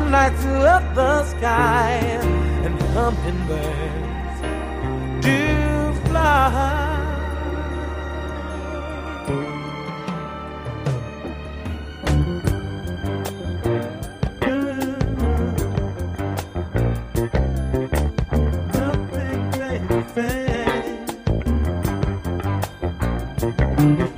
lights up the sky and hummingbirds do fly. Nothing, baby.